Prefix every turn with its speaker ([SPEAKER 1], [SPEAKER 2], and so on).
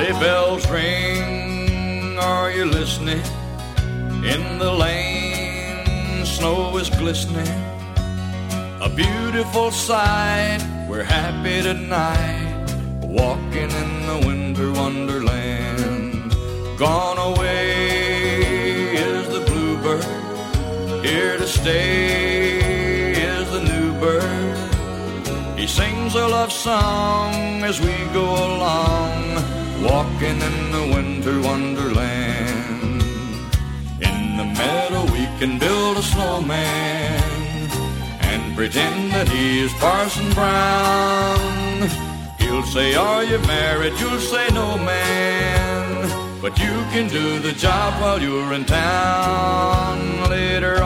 [SPEAKER 1] Sleigh bells ring, are you listening? In the lane, snow is glistening. A beautiful sight, we're happy tonight, walking in the winter wonderland. Gone away is the bluebird, here to stay is the new bird. He sings a love song as we go along, walking in the winter wonderland. In the meadow we can build a snowman and pretend that he is Parson Brown. He'll say, are you married? You'll say, no, man. But you can do the job while you're in town. Later